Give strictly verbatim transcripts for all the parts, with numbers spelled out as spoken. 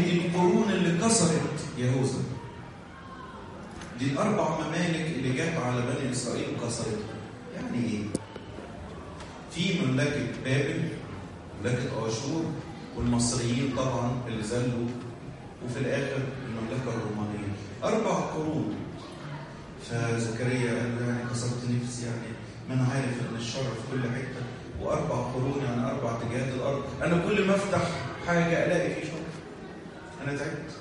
دي القرون اللي كسرت يهوذا. دي الأربع ممالك اللي جت على بني إسرائيل وكسرتها. يعني إيه؟ في مملكة بابل، مملكة آشور، والمصريين طبعا اللي زلوا، وفي الآخر المملكة الرومانية. أربع قرون. فزكريا قال له يعني كسرت نفسي، يعني ما أنا عارف إن الشر في كل حتة، وأربع قرون يعني أربع اتجاهات الأرض، أنا كل ما أفتح حاجة ألاقي فيه شر. أنا تعبت.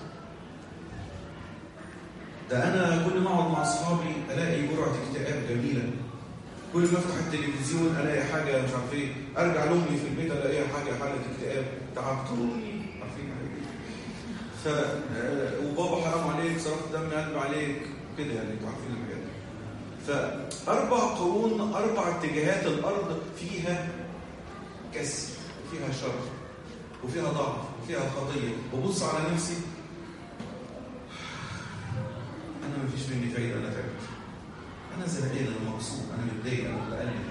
ده أنا كل ما أقعد مع أصحابي ألاقي جرعة اكتئاب جميلة. كل ما أفتح التلفزيون ألاقي حاجة مش عارف إيه، أرجع لأمي في البيت ألاقيها حاجة حالة اكتئاب، تعبتوني. عارفين ف وبابا حرام عليك، صرفت دم قلب عليك كده، يعني انتوا عارفين الحاجات دي. فأربع قرون، أربع اتجاهات الأرض فيها كسر، وفيها شر، وفيها ضعف، وفيها خطية. وبص على نفسي، أنا مفيش مني فايدة، أنا تعبت، أنا زهقان، أنا مبسوط، أنا متضايق، أنا متألم.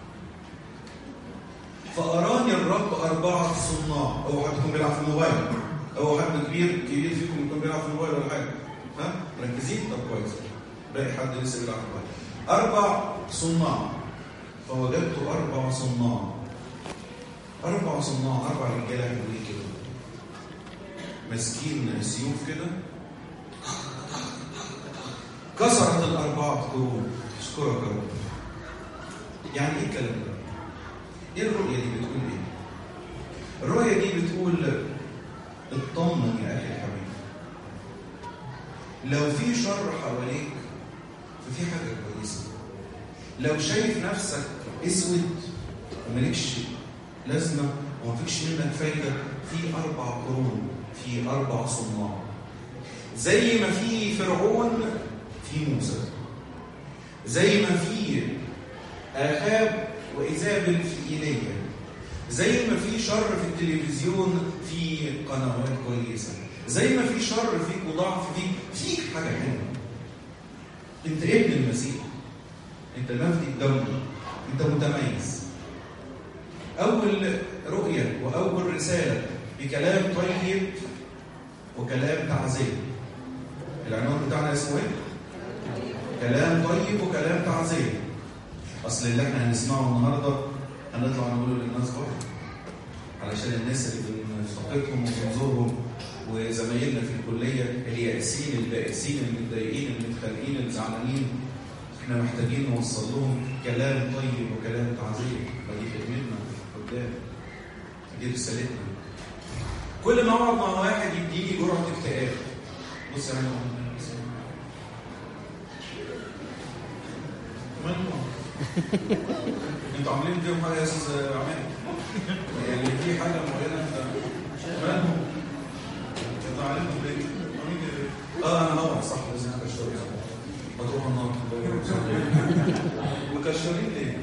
فأراني الرب أربعة صناع. أو حد يكون بيلعب في الموبايل، أو حد كبير كبير فيكم يكون بيلعب في الموبايل ولا حاجة. ها؟ مركزين؟ طب كويس. باقي حد لسه بيلعب في الموبايل. أربع صناع. فوجدت أربع صناع. أربع صناع، أربع رجالة حلوين كده، ماسكين سيوف كده، كسرت الأربعة قرون. أشكرك يا رب. يعني إيه الكلام ده؟ إيه الرؤية دي بتقول إيه؟ الرؤية دي بتقول اطمن يا أخي الحبيب. لو في شر حواليك ففي حاجة كويسة. لو شايف نفسك اسود ومالكش لازمة ومفيش منك فايدة، في أربع قرون، في أربع صناع. زي ما في فرعون في موسى، زي ما في آخاب وإيزابل في إيليا، زي ما في شر في التلفزيون في قنوات كويسة، زي ما في شر فيك وضعف فيك، فيك حاجة حلوة. انت ابن المسيح، انت نفدي الدم، انت متميز. أول رؤية وأول رسالة بكلام طيب وكلام تعزية. العنوان بتاعنا اسمه ايه؟ كلام طيب وكلام تعزية. أصل اللي احنا هنسمعه النهارده هنطلع نقوله للناس برضه، علشان الناس اللي بنفتقدهم وبنزورهم وزمايلنا في الكلية اليائسين البائسين المتضايقين المتخانقين الزعلانين، احنا محتاجين نوصل لهم كلام طيب وكلام تعزية. فدي خدمتنا قدام، دي رسالتنا. كل ما اقعد مع واحد يديني جرعة اكتئاب، بص يا عم انتوا عاملين فيهم حاجه يا استاذ عماد؟ يعني في حاجه معينه مالهم؟ انتوا عاملينهم ليه؟ اه انا هروح صح، لازم اكشر هتروح النار مكشرين ليه؟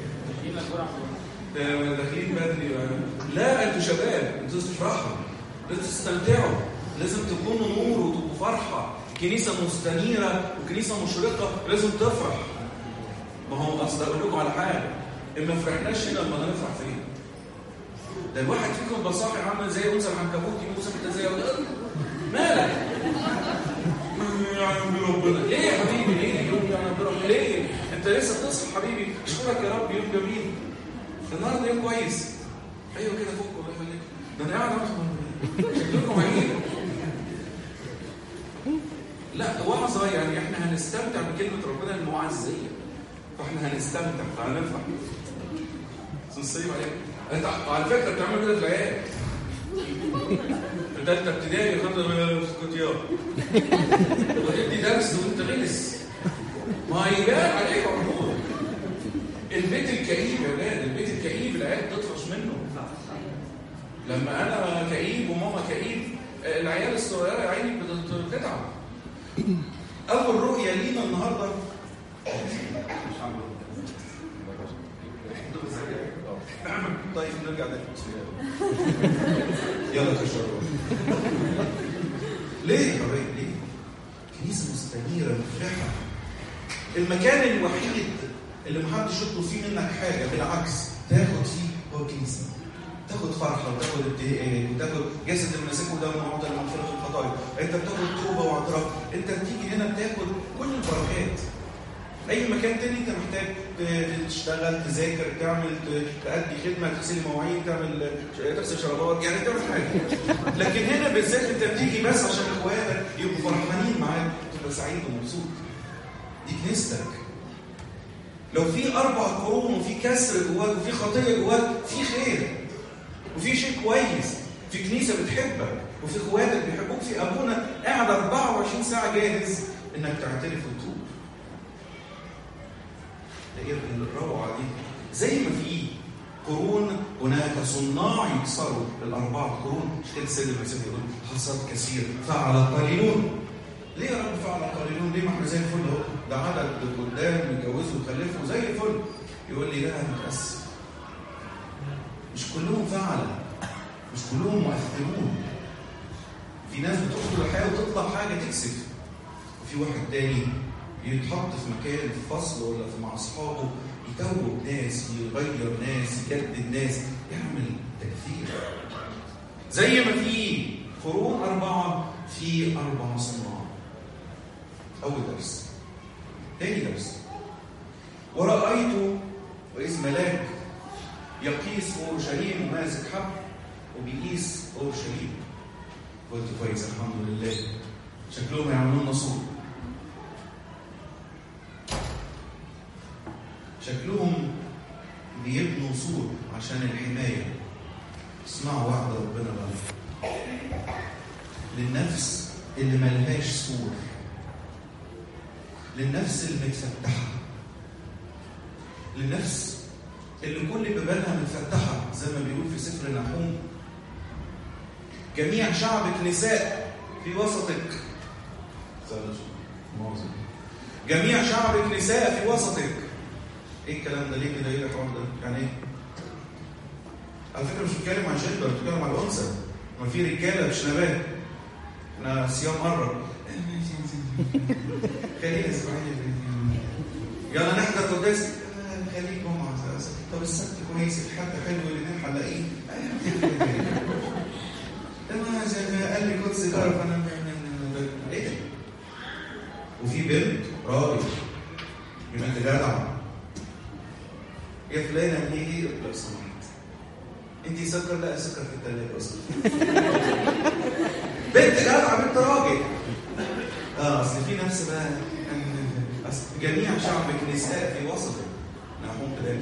داخلين بدري. لا انتوا شباب، انتوا تفرحوا، لازم تستمتعوا، لازم تكونوا نور وتبقوا فرحه. كنيسه مستنيره وكنيسه مشرقه لازم تفرح. ما هو اصل اقول لكم على حاجه، ان ما فرحناش هنا لما نفرح فين؟ ده الواحد فيكم بصاحي عامل زي انثى العنكبوت، يبص انت زي مالك؟ يا عم ربنا ليه يا حبيبي؟ ليه يوم يا عم ربنا ليه؟ انت لسه بتصحى حبيبي، اشكرك يا رب، يوم جميل النهارده، يوم كويس. ايوه كده فوق الله يخليك، ده انا قاعد شكلكم عجيب. لا وعظه، يعني احنا هنستمتع بكلمه ربنا المعزيه، فاحنا هنستمتع. تعال نفرح. سنصيب عليك انت على فكره بتعمل كده في العيال في ثالثه ابتدائي خدت سكوتيات وتدي درس وانت غلس، ما يبان عليك عمود. البيت الكئيب يا ولاد، البيت الكئيب العيال تطفش منه. لما انا كئيب وماما كئيب، العيال الصغيره يا عيني بتتعب. اول رؤيه لينا النهارده طيب نرجع تاني. يلا تشربوا. ليه يا حبايبي؟ ليه؟ كنيسه مستنيره مفرحه، المكان الوحيد اللي محدش يطلب فيه منك حاجه، بالعكس تاخد فيه هو الكنيسه. تاخد فرحه وتاخد ابتهاج وتاخد جسد المسيح ودم معطى لمغفره الخطايا. انت بتاخد توبه واعتراف، انت بتيجي هنا بتاخد كل البركات. اي مكان تاني انت محتاج تشتغل، تذاكر، تعمل، تأدي خدمه، تغسل مواعين، تعمل تغسل شرابات، يعني تعمل حاجه. لكن هنا بالذات انت بتيجي بس عشان اخواتك يبقوا فرحانين معاك، تبقى سعيد ومبسوط. دي كنيستك. لو في اربع قرون وفي كسر جواك وفي خطيه جواك، في خير وفي شيء كويس، في كنيسه بتحبك وفي اخواتك بيحبوك، في ابونا قاعد أربعة وعشرين ساعه جاهز انك تعترف وتتوب. ده ايه الروعه دي؟ زي ما في قرون هناك صناع يكسروا الاربعه قرون، مش كده السيد المسيح يقول حصد كثير فعل قليلون. ليه يا رب فعل قليلون؟ ليه ما احنا زي الفل اهو، ده عدد قدام يتجوزوا ويخلفوا زي الفل. يقول لي لا انا متاسف، مش كلهم فعل، مش كلهم مؤثرون. في ناس بتدخل الحياه وتطلع حاجه تكسف، وفي واحد تاني يتحط في مكان في فصل ولا في مع اصحابه يتوب ناس، يغير ناس، يجدد ناس، يعمل تأثير. زي ما في قرون أربعة في أربع صناع. أول درس. تاني درس. ورأيت وإذ ملاك يقيس أورشليم وماسك حبل وبيقيس أورشليم. قلت كويس الحمد لله، شكلهم يعملون نصور، شكلهم بيبنوا سور عشان الحماية. اسمعوا وعد ربنا بقى للنفس اللي ملهاش سور، للنفس المتفتحة، للنفس اللي كل ببالها متفتحة زي ما بيقول في سفر نحوم: جميع شعبك نساء في وسطك. جميع شعبك نساء في وسطك. ايه الكلام ده؟ ليه كده؟ ايه الحوار ده؟ يعني ايه؟ على فكره مش بتكلم عن جندر، بتكلم عن الانثى. ما في رجاله مش نبات. احنا صيام قرب. خلينا اسبوعين يلا نحضر قداس. خليك جمعه. طب السبت كويس، الحد حلو، الاثنين حلاقين. انا زي ما قال لي قدس جرب انا ايه ده؟ وفي بنت راجل بنت جدع يا فلانه ايه لو سمحت انت سكر؟ لا سكر في الثلاجه اصلا. بنت جدعه، بنت راجل. اه اصل في نفس بقى، اصل جميع شعبك نساء في وسطك. نحوم كده.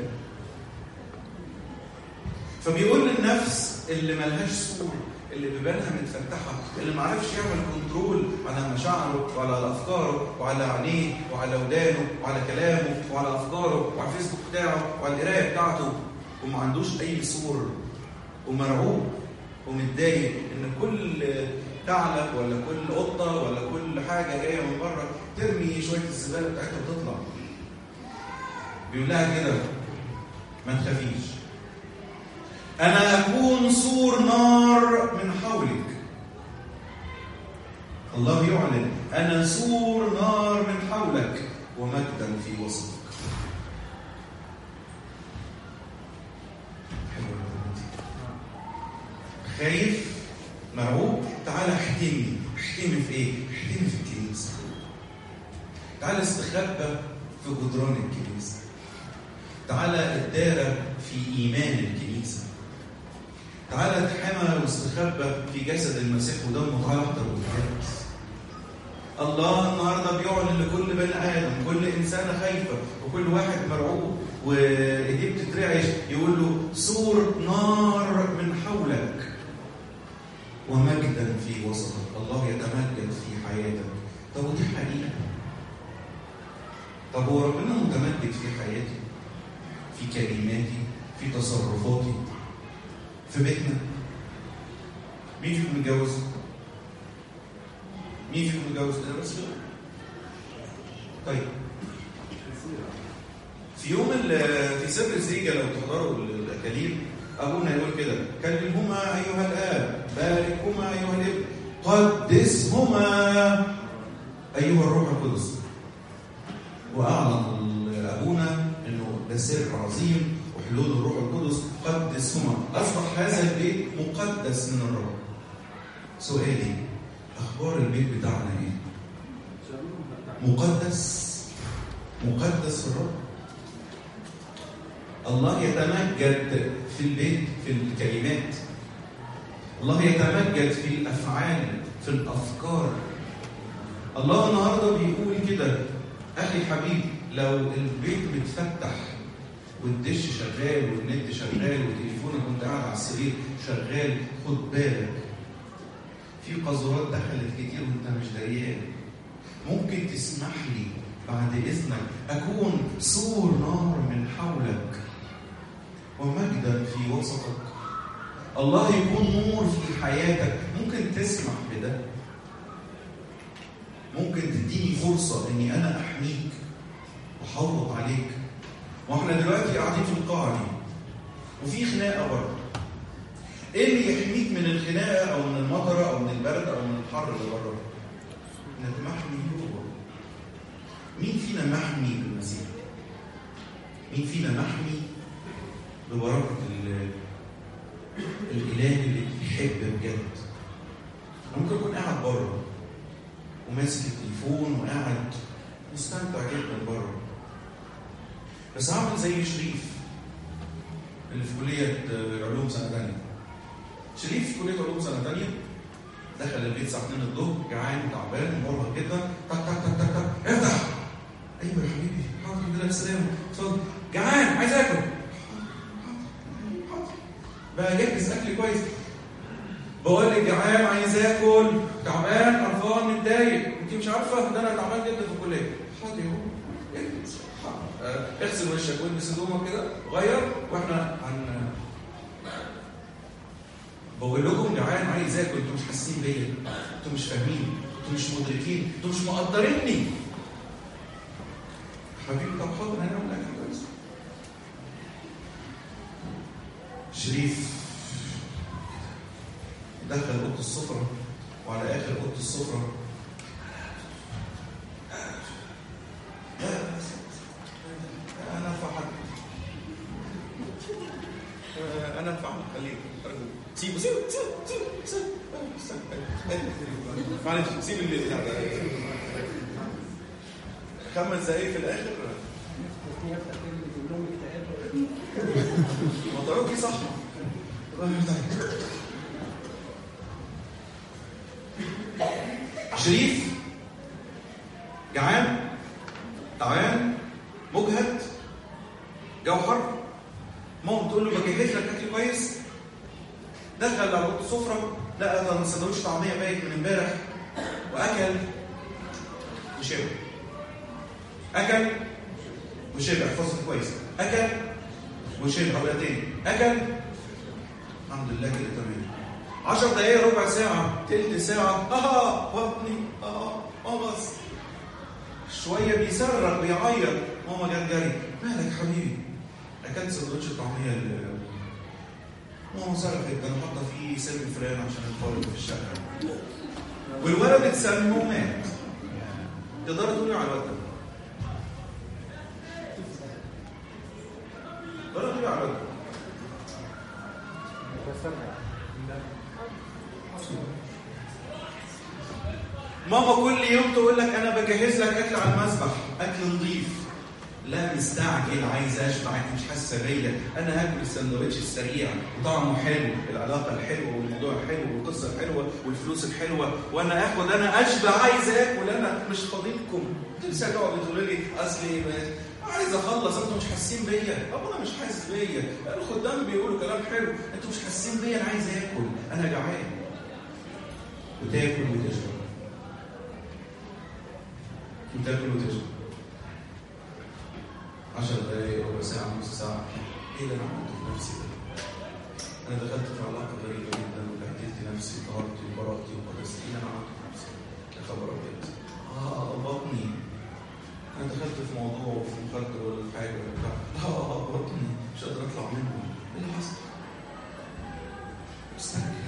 فبيقول للنفس اللي ملهاش سور، اللي ببالها متفتحه، اللي ما عرفش يعمل كنترول على مشاعره وعلى افكاره وعلى عينيه وعلى ودانه وعلى كلامه وعلى افكاره وعلى الفيسبوك بتاعه وعلى القرايه بتاعته، وما عندوش اي سور، ومرعوب ومتضايق ان كل ثعلب ولا كل قطه ولا كل حاجه جايه من بره ترمي شويه الزباله بتاعتها وتطلع. بيقول لها كده: ما تخافيش، أنا أكون سور نار من حولك. الله يعلن: أنا سور نار من حولك ومجدا في وسطك. خايف؟ مرعوب؟ تعال احتمي. احتمي في ايه؟ احتمي في الكنيسة. تعال استخبى في جدران الكنيسة. تعال اتدارى في إيمان الكنيسة. تعالى اتحمى واستخبى في جسد المسيح ودمه. تعالى احضر وتجهز. الله النهارده بيعلن لكل بني ادم، كل انسانه خايفه وكل واحد مرعوب وايديه بتترعش، يقول له: سور نار من حولك ومجدا في وسطك. الله يتمجد في حياتك. طب ودي حقيقه؟ طب هو ربنا متمجد في حياتي، في كلماتي، في تصرفاتي، في بيتنا؟ مين فيكم متجوز؟ مين فيكم متجوز؟ انا بس كده. طيب في يوم في سر الزيجه لو تحضروا الاكاليل، ابونا يقول كده: كلمهما ايها الاب، باركهما ايها الابن، قدسهما ايها الروح القدس. واعلن ابونا انه ده سر عظيم وحلول الروح القدس. قدسهما، اصبح هذا البيت مقدس من الرب. سؤالي: اخبار البيت بتاعنا ايه؟ مقدس مقدس الرب. الله يتمجد في البيت في الكلمات، الله يتمجد في الافعال في الافكار. الله النهارده بيقول كده: اخي الحبيب، لو البيت متفتح والدش شغال والنت شغال وتليفونك وانت قاعد على السرير شغال، خد بالك في قذورات دخلت كتير وانت مش دريان. ممكن تسمح لي بعد اذنك اكون سور نار من حولك ومجدا في وسطك؟ الله يكون نور في حياتك. ممكن تسمح بده؟ ممكن تديني فرصه اني انا احميك واحوط عليك؟ واحنا دلوقتي قاعدين في القاعه دي وفي خناقه بره. ايه اللي يحميك من الخناقه او من المطره او من البرد او من الحر اللي بره؟ انك محمي جوه. مين فينا محمي بالمسيح؟ مين فينا محمي ببركه الاله اللي بيحب بجد؟ ممكن اكون قاعد بره وماسك التليفون وقاعد مستمتع جدا بره، بس هعمل زي شريف اللي في كليه علوم سنه ثانيه. شريف في كليه علوم سنه ثانيه دخل البيت الساعه اتنين الظهر، جعان وتعبان ومرهق جدا. تك تك تك تك تك افتح. ايوه يا حبيبي، حاضر الحمد لله بالسلامه، اتفضل. جعان عايز اكل. بقى جهز اكل كويس. بقول لك جعان عايز اكل، تعبان قرفان متضايق، انت مش عارفه ده انا تعبان جدا في الكليه. حاضر يا بابا، اغسل وشك والبس هدومك كده غير واحنا هن بقول لكم جعان عايز اكل، انتوا مش حاسين بيا، انتوا مش فاهمين، انتوا مش مدركين، انتوا مش مقدريني. حبيبي طب حاضر هنعمل اكل كويس. شريف دخل اوضه السفره وعلى اخر اوضه السفره انا ادفع حد انا ادفع خليك سيبه سيبه سيبه سيبه معلش سيب اللي بتاع ده خمس دقايق في الاخر مطروكي صح. شريف جعان تعبان مجهد جو حر، ماما بتقول له بجهز لك اكل كويس. دخل على اوضه السفره لقى سندوتش طعميه بايت من امبارح واكل وشبع. اكل وشبع، احفظها كويس، اكل وشبع بقى تاني، اكل الحمد لله كده تمام. عشر دقايق ربع ساعه تلت ساعه اه بطني اه اه بس شويه بيصرخ بيعيط. ماما جت جري، مالك حبيبي؟ اكلت سندوتش الطعميه اللي ماما صرخت ده انا حاطه فيه سم فران عشان الفار في الشقه والولد اتسمم ومات. تقدر تقولي على الولد ده؟ تقدر تقولي على الولد ده؟ ماما كل يوم تقول لك انا بجهز لك اكل على المسبح، اكل نظيف. لا مستعجل عايز اشبع، انت مش حاسه بيا، انا هاكل السندوتش السريع وطعمه حلو، العلاقه الحلوه والموضوع الحلو والقصه الحلوه والفلوس الحلوه، وانا اخد انا اشبع عايز اكل، انا مش فاضيلكم. لسه تقعد تقول لي اصل ايه عايز اخلص، انتوا مش حاسين بيا. طب انا مش حاسس بيا، الخدام بيقولوا كلام حلو، انتوا مش حاسين بيا، انا عايز اكل، انا جعان. وتاكل وتشرب وتاكل وتشرب عشر دقايق ربع ساعة نص ساعة. ايه اللي انا عملته في نفسي ده؟ انا دخلت في علاقة غريبة جدا وبهدلت نفسي وطهرتي وبراءتي وقدستي. ايه اللي انا عملته في نفسي؟ يا خبر ابيض. اه بطني. انا دخلت في موضوع وفي مخدر ولا في حاجة ولا بتاع. اه بطني مش قادر اطلع منه. ايه اللي حصل؟ استنى.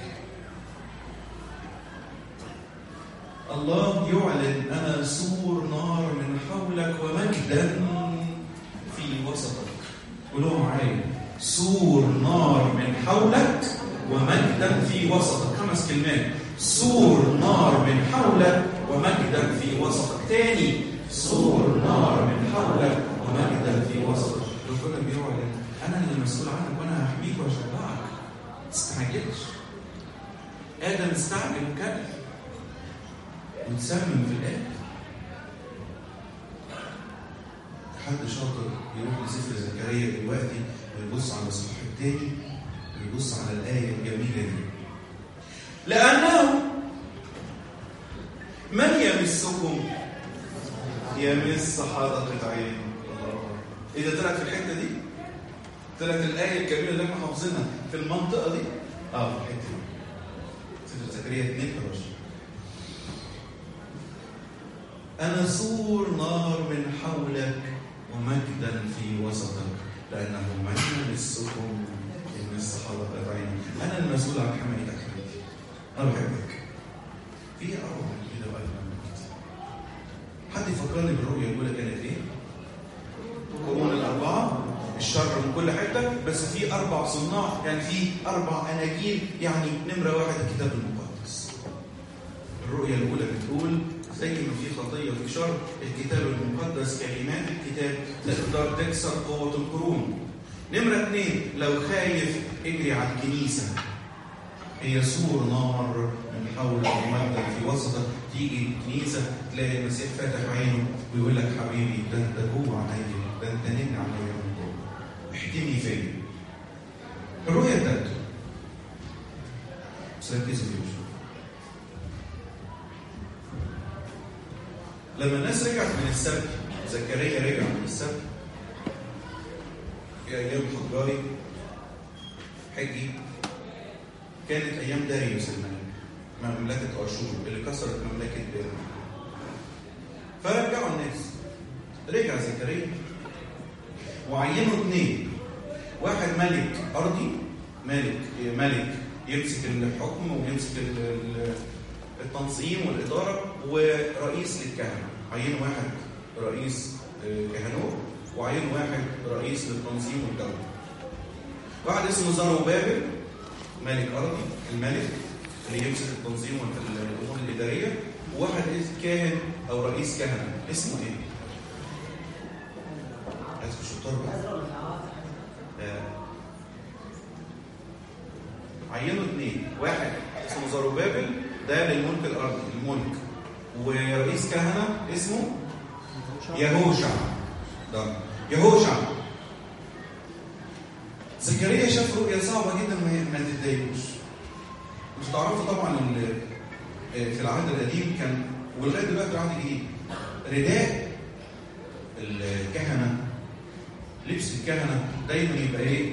الله يعلن انا سور نار من حولك ومجدا في وسطك. قولوا معايا سور نار من حولك ومجدا في وسطك. خمس كلمات. سور نار من حولك ومجدا في وسطك. تاني سور نار من حولك ومجدا في وسطك. ربنا بيوعد انا اللي مسؤول عنك وانا هحميك واشجعك. ما تستعجلش. ادم استعجل وكمل وتسمم في الاخر. حد شاطر يروح لسفر زكريا دلوقتي ويبص على الصفحه الثاني ويبص على الايه الجميله دي. لانه من يمسكم يمس حدقة عين. اذا طلعت في الحته دي، طلعت الايه الجميله اللي احنا حافظينها في المنطقه دي، اه في الحته دي سفر زكريا اثنين عشر. انا سور نار من حولك ومجدا في وسطك، لانه من يمسكم يمس حدقة عين. انا المسؤول عن حمايتك حبيبي. انا بحبك. في اروع من كده وقت من كده. حد يفكرني بالرؤيه الاولى كانت ايه؟ القرون الاربعه، الشر من كل حته، بس في اربع صناع، يعني في اربع اناجيل، يعني نمره واحد الكتاب المقدس. الرؤيه الاولى بتقول زي ما في خطيه وفي شر، الكتاب المقدس كلمات الكتاب تقدر تكسر قوه القرون. نمره اثنين، لو خايف اجري على الكنيسه، هي سور نار من حولك ومجدا في وسطك. تيجي الكنيسه تلاقي المسيح فاتح عينه ويقول لك حبيبي ده انت جوه عيني، ده انت نمني عليا من جوه، احتمي فيا. الرؤيه الثالثه بس ركزوا فيها. لما الناس رجعت من السبت، زكريا رجع من السبت في ايام حجاري حجي، كانت ايام داريوس الملك، مملكه اشور اللي كسرت مملكه بابل. فرجعوا الناس، رجع زكريا وعينوا اثنين، واحد ملك ارضي، ملك ملك يمسك الحكم ويمسك التنظيم والاداره، ورئيس للكهنه. عينوا واحد رئيس كهنوت وعينوا واحد رئيس للتنظيم والدوله. واحد اسمه زروبابل ملك ارضي، الملك اللي يمسك التنظيم والامور الاداريه، وواحد كاهن او رئيس كهنه اسمه ايه؟ عايز شطار بقى. آه. عينوا اثنين، واحد اسمه زروبابل ده للملك الارضي الملك، ورئيس كهنه اسمه يهوشع. ده يهوشع. زكريا شاف رؤية صعبة جدا ما تتضايقوش. انتوا تعرفوا طبعا في العهد القديم كان، ولغايه دلوقتي العهد الجديد، رداء الكهنة، لبس الكهنة دايما يبقى ايه؟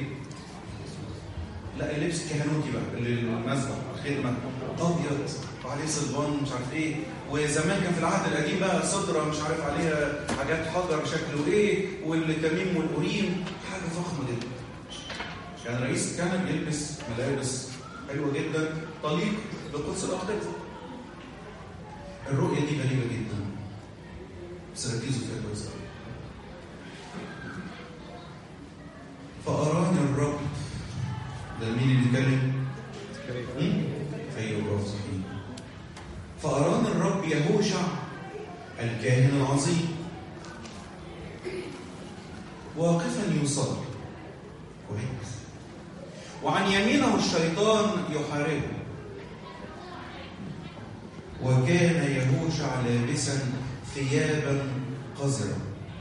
لا اللبس الكهنوتي بقى اللي المذبح الخدمة ابيض وعليه صلبان مش عارف ايه. وزمان كان في العهد القديم بقى صدرة مش عارف عليها حاجات حجر شكله ايه، والتميم والأوريم، حاجة فخمة جدا. كان رئيس الكهنة بيلبس ملابس حلوة جدا طليق بقدس الأقداس. الرؤية دي غريبة جدا بس ركزوا فيها كويس قوي. فأراني الرب، ده مين اللي بيتكلم؟ أيوه برافو صحيح. فأراني الرب يهوشع الكاهن العظيم واقفا يصلي كويس، وعن يمينه الشيطان يحاربه، وكان يهوشع لابسا ثيابا قذرة.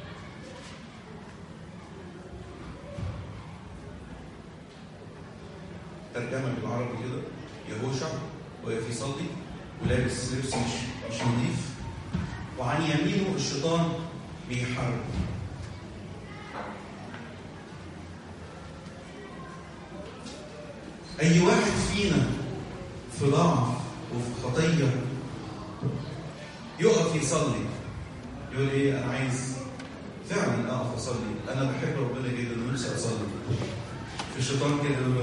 ترجمة بالعربي كده، يهوشع واقف يصلي ولابس لبس مش مش نظيف، وعن يمينه الشيطان بيحاربه. أي واحد فينا في ضعف وفي خطية يقف يصلي يقول إيه؟ أنا عايز فعلا أقف أصلي، أنا بحب ربنا جدا ونفسي أصلي. في الشيطان كده يقول له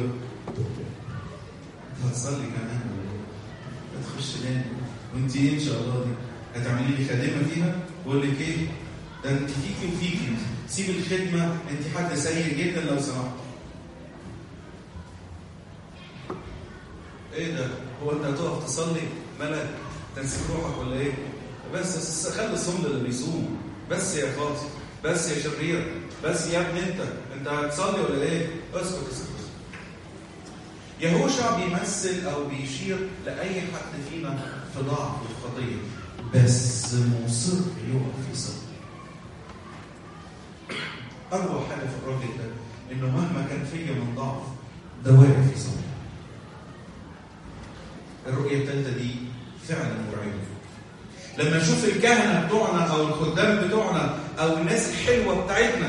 أنت هتصلي كمان؟ هتخش نام وأنت إيه إن شاء الله دي؟ هتعملي لي خادمة فيها؟ بقول لك إيه؟ ده أنت فيكي وفيكي، سيب الخدمة، أنت حد سيء جدا لو سمحت. ايه ده؟ هو انت هتقف تصلي؟ ملك تنسيب روحك ولا ايه؟ بس خلي الصمد اللي بيصوم. بس يا خاطي، بس يا شرير، بس يا ابني انت انت هتصلي ولا ايه؟ اسكت اسكت. يهوشع بيمثل او بيشير لاي حد فينا في ضعف الخطيه بس مصر يقف يصلي. اروع حاجه في الراجل ده انه مهما كان فيا من ضعف ده واقف يصلي. الرؤيه الثالثه دي فعلا مرعبه. لما نشوف الكهنه بتوعنا او الخدام بتوعنا او الناس الحلوه بتاعتنا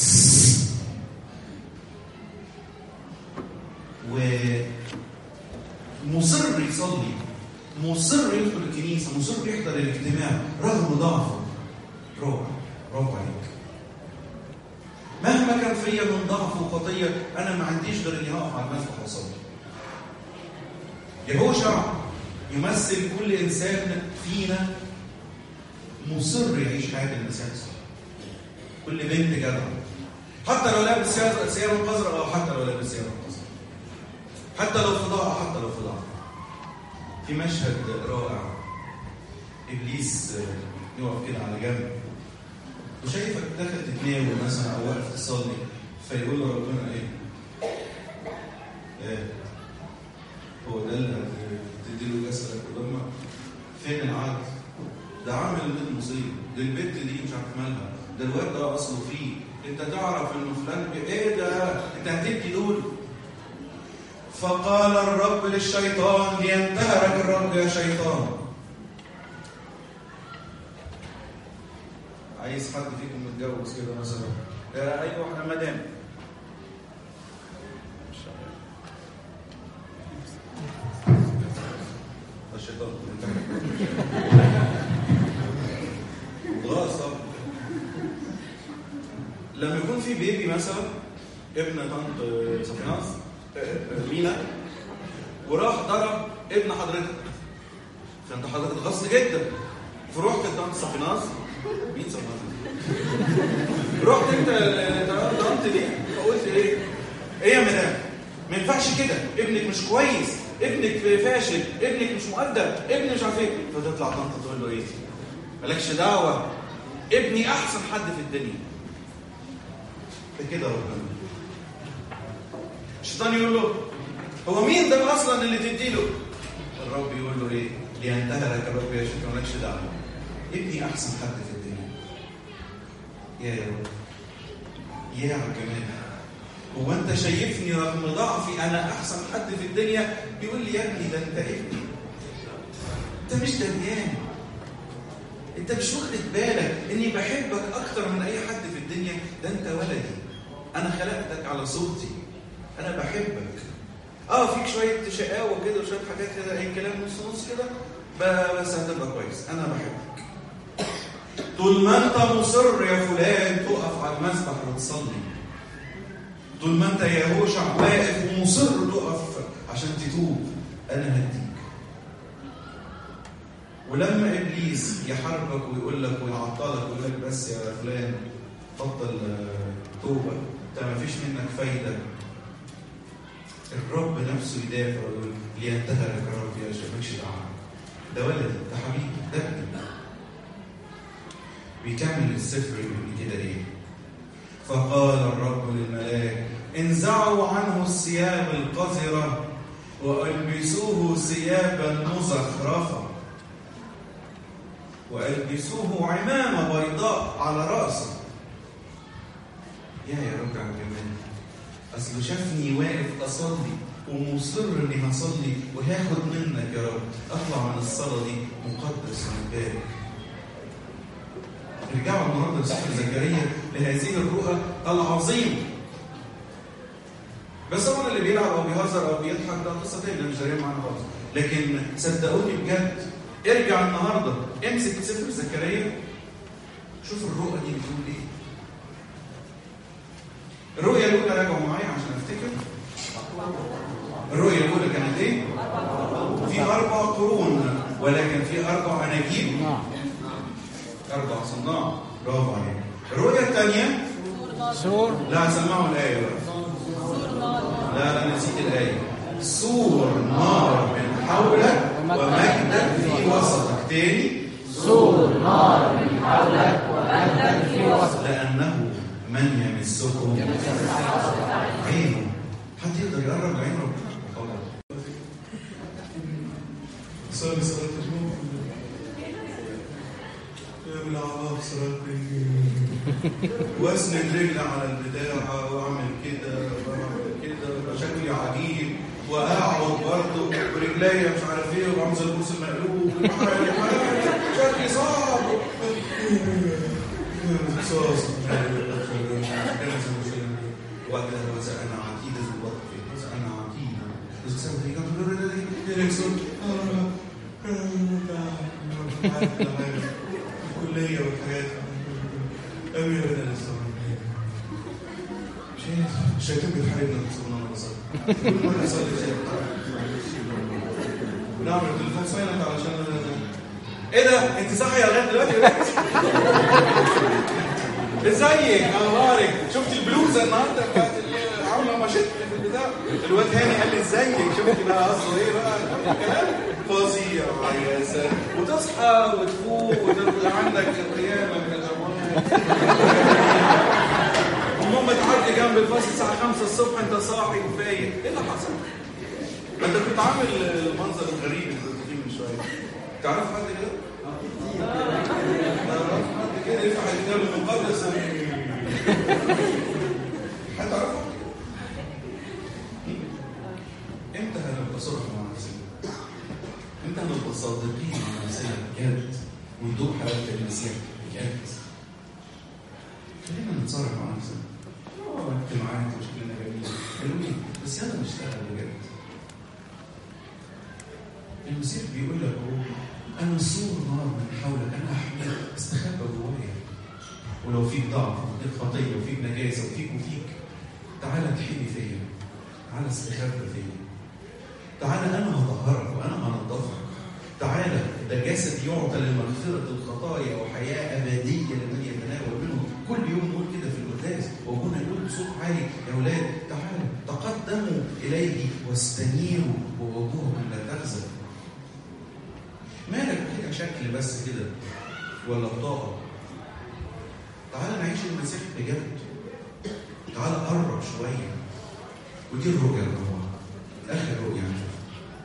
ومصر يصلي، مصر يدخل الكنيسه، مصر يحضر الاجتماع رغم ضعفه، روعه برافو عليك. مهما كان فيا من ضعف وخطيه انا ما عنديش غير اني اقف على المسبح واصلي. يهوشع يمثل كل انسان فينا مصر يعيش حياه المسيح صح. كل بنت جدع حتى لو لابس ثياب قذرة او حتى لو لابس ثياب قذرة، حتى لو في ضاعة حتى لو في ضاعة. في مشهد رائع ابليس يقف كده على جنب وشايفك داخل تتناول مثلا او واقف تصلي، فيقول له ربنا ايه؟ ايه هو ده اللي تديله جسدك ودمك؟ فين العقل؟ ده عامل من مصيبه، دي البنت دي مش عارف مالها، ده الواد ده اصله فيه، انت تعرف انه فلان ايه ده؟ انت هتبكي دول. فقال الرب للشيطان لينتهرك الرب يا شيطان. عايز حد فيكم متجوز كده مثلا؟ ايوه احنا مدام الشيطان خلاص. طب لما يكون في بيبي مثلا ابن طنط صفيناس مينا وراح ضرب ابن حضرتك، فانت حضرتك غصب جدا، فرحت لطنط صفيناس. مين صفيناس؟ رحت انت لطنط دي فقلت ايه؟ ايه يا مدام؟ ما ينفعش كده، ابنك مش كويس، ابنك فاشل، ابنك مش مؤدب، ابنك مش عارف ايه. فتطلع طنط تقول له ايه؟ مالكش دعوه، ابني احسن حد في الدنيا. ده كده ربنا. الشيطان يقول له هو مين ده اصلا اللي تديله؟ الرب يقول له ايه؟ لينتهرك الرب يا شيطان، مالكش دعوه، ابني احسن حد في الدنيا. يا يا رب يا على الجمال. هو انت شايفني رغم ضعفي انا احسن حد في الدنيا؟ بيقول لي يا ابني ده انت ابني، انت مش دريان، انت مش واخد بالك اني بحبك اكتر من اي حد في الدنيا. ده انت ولدي، انا خلقتك على صورتي، انا بحبك. اه فيك شويه شقاوه كده وشويه حاجات كده، اي كلام نص نص كده، بس هتبقى كويس، انا بحبك. طول ما انت مصر يا فلان تقف على المسبح وتصلي، طول ما انت يا يهوشع واقف ومصر تقف عشان تتوب، انا هديك. ولما ابليس يحاربك ويقول لك ويعطلك ويقول لك بس يا فلان بطل توبه، انت ما فيش منك فايده، الرب نفسه يدافع ويقول لينتهرك الرب يا شيخ، مالكش دعوه، ده ولدي، ده حبيبي، ده ابني. بيكمل السفر يقول كده ليه؟ فقال الرب للملاك انزعوا عنه الثياب القذره والبسوه ثيابا مزخرفه والبسوه عمامه بيضاء على راسه. يا يا رب على الجمال، اصله شافني واقف اصلي ومصر اني هصلي وهاخد منك يا رب، اطلع من الصلاه دي مقدس ومبارك. رجعوا النهارده لسفر زكريا لهذه الرؤى العظيمه. بس طبعا اللي بيلعب او بيهزر او بيضحك ده قصه ثانيه مش دارين معانا خالص، لكن صدقوني بجد ارجع النهارده امسك سفر زكريا شوف الرؤى دي بتقول ايه. الرؤيه الاولى راجعوا معايا عشان افتكر. الرؤيه الاولى كانت ايه؟ في اربع قرون ولكن في اربع اناجيل، اربع صناع. برافو عليك. الرؤيه الثانيه سور، لا سمعوا الايه بقى. لا لا نسيت الايه. سور نار من حولك ومجدك في وسطك. تاني سور نار من حولك وأنت في وسط، لأنه من يمسكم عينه. حد يقدر يقرب عين ربنا؟ صلي صلاة النور يا بالعباب صلاة واسند رجلي على البتاعة واعمل كده واعمل كده شكلي عجيب واقعد برضه ورجليا مش عارف ايه وعامل زي الكرسي المقلوب شكلي صعب صوص وقتها وسألنا عتيدة الوقت وسألنا عتيدة وسألنا الكلية والحاجات أوي أبدا الإسلامية الشيطان بيحاربنا بصورنا ونصر كل مرة يصلي الشيطان نعمل التليفون سايلنت علشان ايه ده؟ انت صاحية لغاية دلوقتي؟ ازيك؟ اخبارك؟ شفت البلوزة النهارده بتاعت عاملة مشط في البتاع؟ الواد هاني قال لي ازيك؟ شفت بقى اصله ايه بقى؟ كلام فظيع يا سلام وتصحى وتفوق وتبقى عندك القيامة من الأموات المهم تعدي جنب الفصل الساعة خمسة الصبح انت صاحي وفايق ايه اللي حصل؟ انت كنت عامل المنظر الغريب اللي كنت فيه من شوية تعرف حد كده؟ تعرف حد كده يفتح الكتاب المقدس حد تعرفه؟ امتى هنبقى صرح مع نفسنا؟ امتى هنبقى صادقين مع نفسنا بجد وندوق حلاوة المسيح بجد؟ خلينا نتصارح مع نفسنا. اه اجتماعات وشكلنا جميل حلوين بس يلا نشتغل بجد. المسيح بيقول لك انا سور نار من حولك، انا احميك، استخبى جوايا. ولو فيك ضعف وفيك خطيه وفيك نجاسه وفيك وفيك تعالى تحمي فيا، تعالى استخبى فيا، تعالى انا هطهرك وانا هنضفك، تعالى ده جسد يعطى لمغفره الخطايا وحياه ابديه لمن يتناول منه. كل يوم نقول كده في القداس وابونا يقول بصوت عالي يا اولاد تعالوا تقدموا اليه واستنيروا ووجوهكم لا تخزى. مالك كده شكل بس كده ولا بطاقه؟ تعالى نعيش المسيح بجد، تعالى قرب شويه. ودي الرؤيه طبعا اخر رؤيه نشوفها.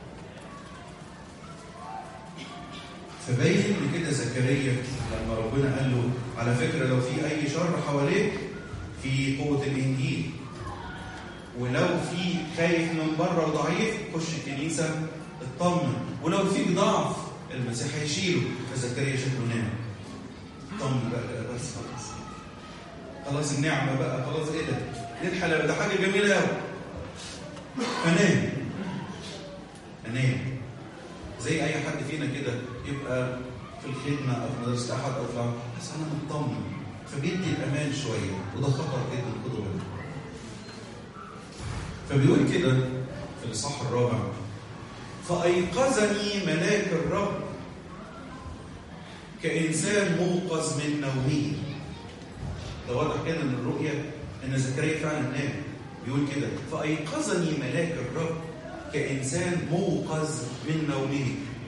فبين كده زكريا لما ربنا قال له على فكره لو في اي شر حواليك في قوه الانجيل، ولو في خايف من بره وضعيف خش الكنيسه اطمن، ولو فيك ضعف المسيح هيشيله. فزكريا شكله نام اطمن بقى بس خلاص خلاص النعمه بقى خلاص ايه ده؟ ايه الحلاوه ده؟ حاجه جميله قوي. انام انام زي اي حد فينا كده يبقى في الخدمه او في مدرسه احد او في بس انا مطمن فبيدي الامان شويه وده خطر جدا خدوا بالكم. فبيقول كده في الاصحاح الرابع فايقظني ملاك الرب كانسان موقظ من نومه. ده واضح كده من الرؤيه ان زكريا فعلا نام. بيقول كده فايقظني ملاك الرب كإنسان موقظ من نومه.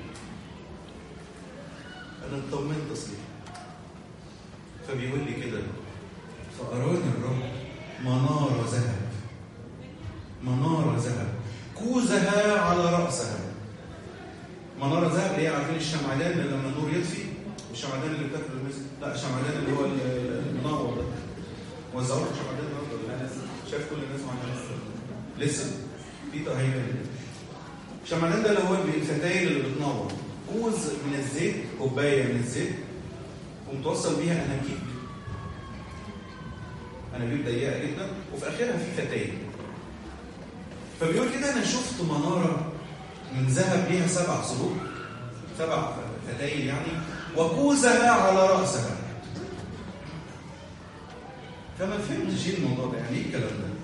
أنا اطمنت أصلي. فبيقول لي كده فأراني الرب منار ذهب، منار ذهب كوزها على رأسها. منار ذهب اللي هي عارفين الشمعدان اللي لما النور يطفي، الشمعدان اللي بتاكل المسك، لا الشمعدان اللي هو المنور ده. وزعوه الشمعدان النهارده؟ شايف كل الناس معانا لسه في تغيير. الشمعدان ده اللي هو الفتايل اللي بتنور، كوز من الزيت، كوبايه من الزيت ومتوصل بيها انابيب، انابيب ضيقه جدا وفي اخرها في فتايل. فبيقول كده انا شفت مناره من ذهب ليها سبع صدور، سبع فتايل يعني، وكوزها على راسها. فما فهمتش ايه الموضوع ده، يعني ايه الكلام ده؟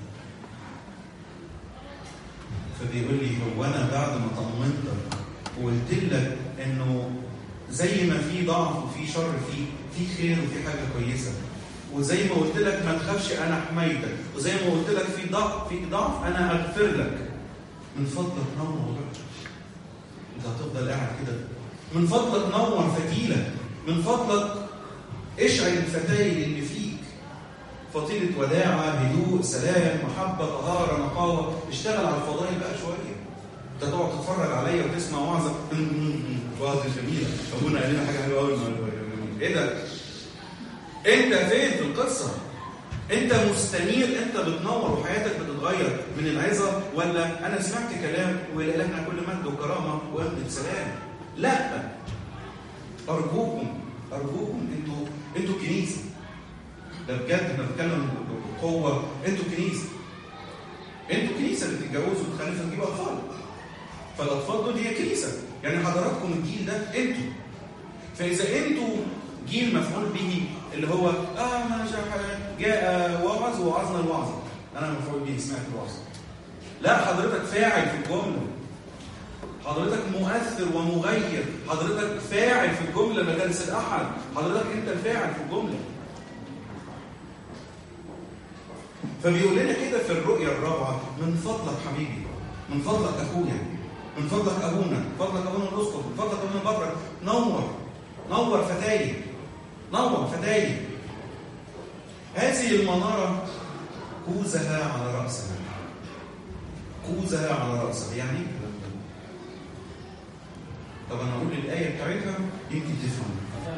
فبيقول لي هو انا بعد ما طمنتك وقلت لك انه زي ما في ضعف وفي شر فيه في خير وفي حاجه كويسه، وزي ما قلت لك ما تخافش انا حمايتك، وزي ما قلت لك في ضعف فيك ضعف انا اغفر لك، من فضلك نور بقى. انت هتفضل قاعد كده من فضلك نور فتيلك، من فضلك اشعل الفتايل اللي فيك، فضيلة وداعة، هدوء، سلام، محبة، طهارة، نقاوة. اشتغل على الفضائل بقى شوية. انت تقعد تتفرج عليا وتسمع وعظة وعظة جميلة، ابونا قال لنا حاجة حلوة قوي. ايه ده؟ انت فين في القصة؟ انت مستنير، انت بتنور وحياتك بتتغير من العظة، ولا انا سمعت كلام ولإلهنا كل مجد وكرامة وامن سلام؟ لا، ارجوكم ارجوكم انتوا انتوا كنيسة. ده بجد احنا بنتكلم بقوة. انتوا كنيسة. انتوا كنيسة اللي بتتجوزوا وتخلفوا وتجيبوا اطفال. فالاطفال دول هي كنيسة، يعني حضراتكم الجيل ده انتوا. فاذا انتوا جيل مفعول به اللي هو اه ما جاء وعظ ووعظنا الوعظ، انا مفعول به سمعت الوعظ. لا، حضرتك فاعل في الجملة، حضرتك مؤثر ومغير، حضرتك فاعل في الجملة مجالس الأحد، حضرتك انت الفاعل في الجملة. فبيقول لنا كده في الرؤية الرابعة: من فضلك حبيبي، من فضلك أخويا، من فضلك أبونا، من فضلك أبونا الأسقف، من فضلك أبونا بطرك، نور نور فتايل، نور فتايل. هذه المنارة كوزها على رأسها، كوزها على رأسها. يعني طب أنا أقول الآية بتاعتها يمكن تفهم.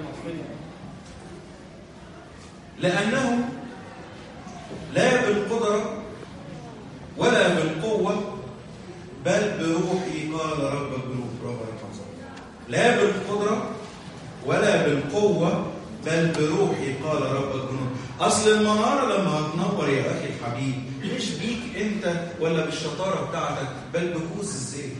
لأنه لا بالقدرة ولا بالقوة بل بروحي قال رب الجنود. برافو عليك يا حسن. لا بالقدرة ولا بالقوة بل بروحي قال رب الجنود. أصل المنارة لما هتنور يا أخي الحبيب مش بيك أنت ولا بالشطارة بتاعتك، بل بكوز الزيت.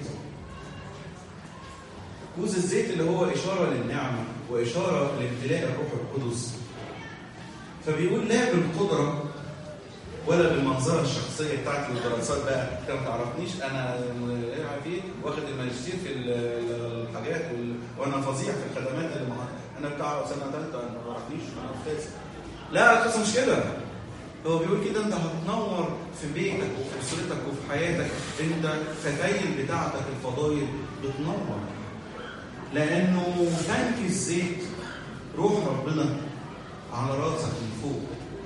كوز الزيت اللي هو إشارة للنعمة وإشارة لامتلاء الروح القدس. فبيقول لا بالقدرة ولا بالمنظرة الشخصية بتاعتي والدراسات بقى. انت ما تعرفنيش، انا ايه واخد الماجستير في الحاجات وال... وانا فظيع في الخدمات اللي معايا، انا بتاع سنه ثالثه، انا ما تعرفنيش، انا استاذ. لا، القصه مش كده. هو بيقول كده انت هتنور في بيتك وفي اسرتك وفي حياتك، انت فتايل بتاعتك الفضائل بتنور، لانه تانك الزيت روح ربنا على راسك من فوق.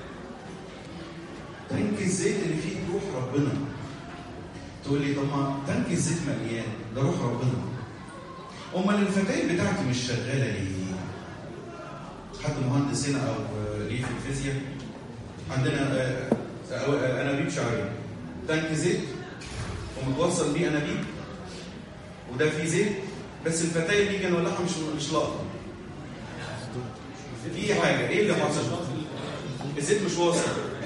تانك الزيت اللي فيه روح ربنا. تقول لي طب ما تانك الزيت مليان، ده روح ربنا. امال الفتايل بتاعتي مش شغاله ليه؟ حد مهندس هنا او ليه في الفيزياء؟ عندنا انابيب شعريه، تانك زيت ومتوصل بيه انابيب وده فيه زيت، بس الفتايل دي كانوا لها مش مش لاقطه. في حاجه، ايه اللي حصل؟ الزيت مش واصل،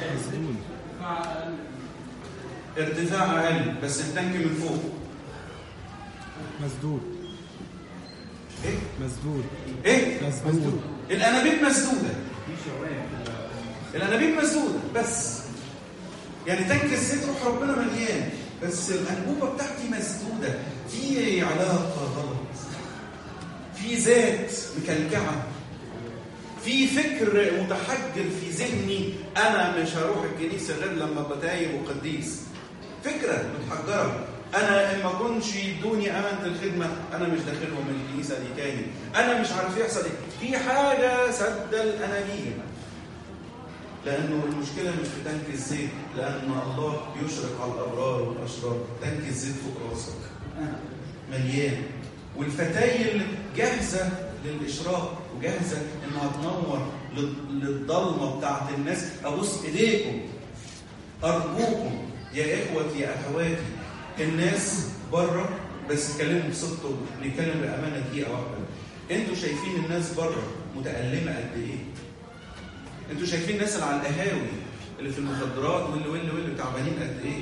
ارتفاع اقل، بس التانك من فوق مسدود. ايه مسدود. ايه مسدود. الانابيب مسدوده، الانابيب مسدوده، بس يعني تانك الزيت روح ربنا مليان، بس الانبوبه بتاعتي مسدوده، في علاقه غلط، في ذات مكلكعه، في فكر متحجر في ذهني، انا مش هروح الكنيسه غير لما بتايب وقديس. فكره متحجره، انا ان ما كنتش يدوني امانه الخدمه انا مش داخلهم من الكنيسه دي تاني، انا مش عارف يحصل ايه، في حاجه سد الانابيب. لانه المشكله مش في تانك الزيت، لان الله يشرق على الابرار والاشرار. تانك الزيت فوق راسك مليان، والفتايل جاهزه للاشراق وجاهزه انها تنور للضلمه بتاعت الناس. ابص ايديكم ارجوكم يا اخوتي يا اخواتي، الناس بره، بس اتكلموا بصدق، نتكلم بامانه دقيقه واحده. انتوا شايفين الناس بره متالمه قد ايه؟ انتوا شايفين الناس اللي على القهاوي اللي في المخدرات واللي واللي واللي تعبانين قد ايه؟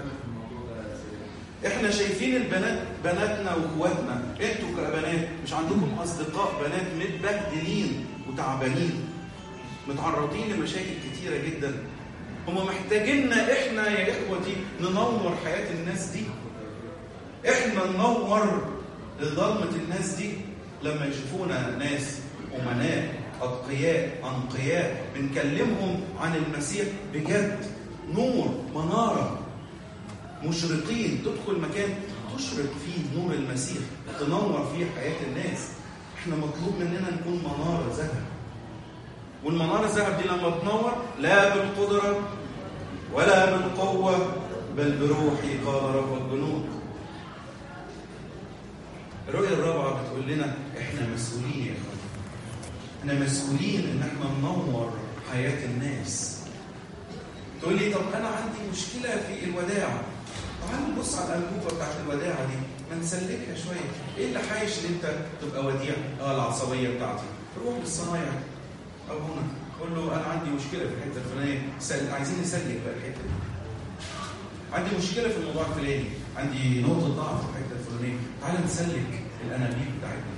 احنا شايفين البنات، بناتنا واخواتنا. انتوا كبنات مش عندكم اصدقاء بنات متبهدلين وتعبانين، متعرضين لمشاكل كتيره جدا؟ هم محتاجيننا احنا يا اخوتي ننور حياه الناس دي. احنا ننور لظلمه الناس دي لما يشوفونا ناس امناء اتقياء انقياء بنكلمهم عن المسيح بجد. نور، مناره، مشرقين، تدخل مكان تشرق فيه نور المسيح، تنور فيه حياه الناس. احنا مطلوب مننا نكون مناره ذهب. والمناره الذهب دي لما تنور لا بالقدره ولا بالقوه بل بروحي قال رب الجنود. الرؤيه الرابعه بتقول لنا احنا مسؤولين يا اخوان. احنا مسؤولين ان احنا ننور حياه الناس. تقول لي طب انا عندي مشكله في الوداع. تعال نبص على الانبوبه بتاعت الوداعه دي، ما نسلكها شويه. ايه اللي حايش ان انت تبقى وديع؟ اه العصبيه بتاعتي. روح للصنايع او هنا قول له انا عندي مشكله في الحته الفلانيه، سل... عايزين نسلك بقى الحته دي. عندي مشكله في الموضوع الفلاني، عندي نقطه ضعف في الحته الفلانيه، تعال نسلك الانابيب بتاعتنا.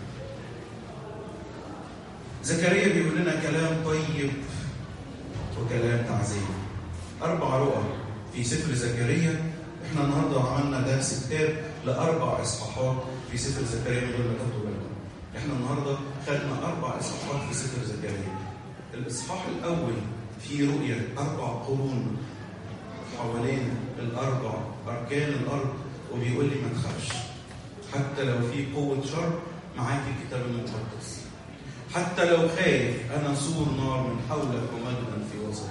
زكريا بيقول لنا كلام طيب وكلام تعزيه. اربع رؤى في سفر زكريا. احنا النهارده عملنا درس كتاب لاربع اصحاحات في سفر زكريا من غير ما تاخدوا بالكم. احنا النهارده خدنا اربع اصحاحات في سفر زكريا. الاصحاح الاول في رؤيه اربع قرون حوالين الاربع اركان الارض، وبيقول لي ما تخافش حتى لو في قوه شر معاك الكتاب المقدس. حتى لو خايف انا سور نار من حولك ومجدا في وسطك.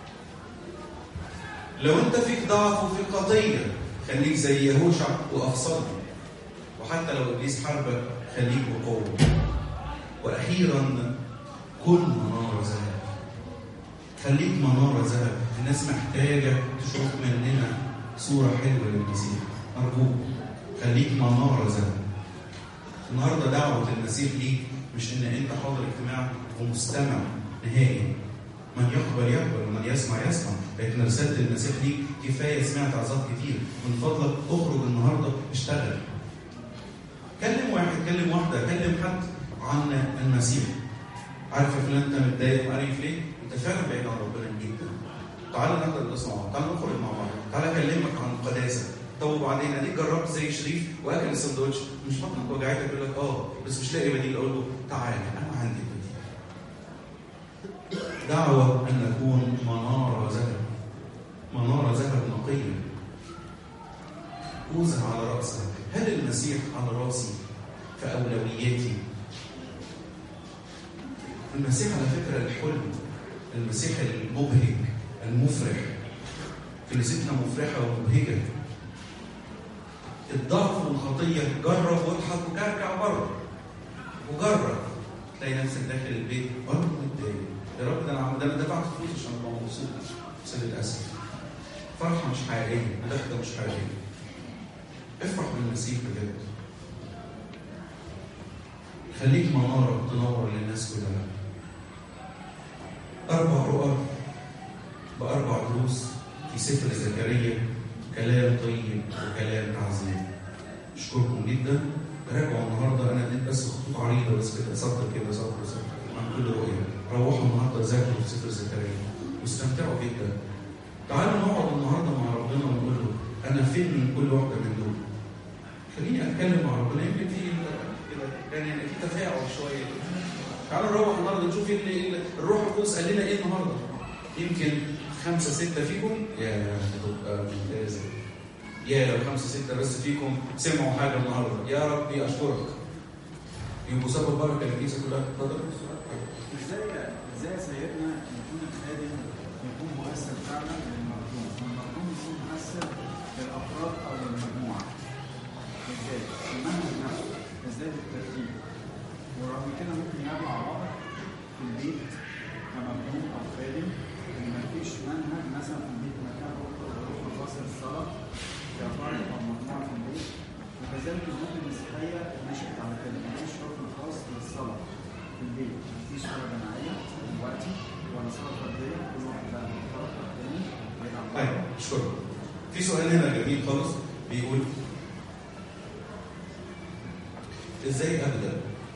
لو انت فيك ضعف وفي خطيه خليك زي يهوشع وافصلني. وحتى لو ابليس حاربك خليك بقوه. واخيرا كن مناره ذهب. خليك مناره ذهب. الناس محتاجه تشوف مننا صوره حلوه للمسيح. ارجوك خليك مناره ذهب. النهارده دعوه المسيح ليك مش ان انت حاضر اجتماع ومستمع نهائي. من يقبل يقبل ومن يسمع يسمع. لكن رساله المسيح ليك كفايه سمعت عظات كتير. من فضلك اخرج النهارده اشتغل. كلم واحد، كلم واحده، كلم حد عن المسيح. عارف يا فلان انت متضايق وقريف ليه؟ انت فعلا بعيد عن ربنا جدا. تعالى نحضر القصه مع بعض، تعالى نخرج مع بعض، تعالى اكلمك عن القداسه. طب وبعدين اديك جربت زي شريف واكل السندوتش مش بطنك وجعتك يقول لك اه بس مش لاقي بديل. اقول له تعالى انا عندي بديل. دعوه ان نكون مناره ذهب. مناره ذهب نقيه اوزع على راسها. هل المسيح على راسي في اولوياتي؟ المسيح على فكره الحلم، المسيح المبهج المفرح. كنيستنا مفرحه ومبهجه. الضعف والخطيه جرب واضحك وكركع بره وجرب تلاقي نفسك داخل البيت برضه متضايق. يا رب ده انا ده انا دفعت فلوس عشان ابقى مبسوط. بس للاسف فرحه مش حقيقيه، ضحكه مش حقيقيه. افرح بالمسيح بجد. خليك مناره تنور للناس كلها. اربع رؤى باربع دروس في سفر زكريا. كلام طيب وكلام تعزيه. اشكركم جدا. راجعوا النهارده، انا اديت بس خطوط عريضه بس كده، سطر كده سطر سطر عن كل رؤيه. روحوا النهارده ذاكروا في سفر زكريا واستمتعوا جدا. تعالوا نقعد النهارده مع ربنا ونقول له انا فين من كل واحده من دول. خليني اتكلم مع ربنا. يمكن في كده يعني في تفاعل شويه. تعالوا نروح النهارده نشوف اللي الروح القدس قال لنا ايه النهارده. يمكن خمسة ستة فيكم يا تبقى ممتازة. يا لو خمسة ستة بس فيكم سمعوا حاجة النهارده. يا ربي أشكرك. يبقوا سبب بركة الكنيسة كلها. اتفضل. ازاي ازاي سيدنا يكون الخادم يكون مؤثر فعلا للمخدوم، والمخدوم يكون مؤثر للأفراد أو للمجموعة. ازاي؟ المنهج نفسه، ازاي بالترتيب. ورغم كده ممكن يقابل عوائق في البيت كمخدوم أو خادم. مفيش منهج مثلا في البيت مكان روح فاصل الصلاه كفرد او مجموعه في البيت. وكذلك الظروف المسيحيه نشأت على كده، مفيش ركن خاص للصلاه في البيت، مفيش صلاه جماعيه دلوقتي ولا صلاه فرديه، كل واحد بقى بيتفرج على الثاني ويلعب. ايوه اشكرك. في سؤال هنا جميل خالص بيقول ازاي ابدا